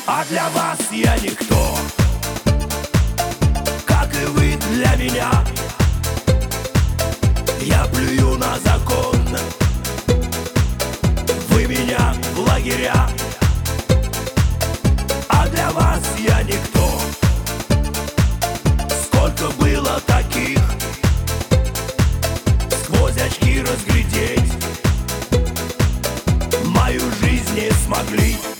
А для вас я никто, как и вы для меня. Я плюю на закон, вы меня в лагеря. А для вас я никто, сколько было таких, сквозь очки разглядеть мою жизнь не смогли.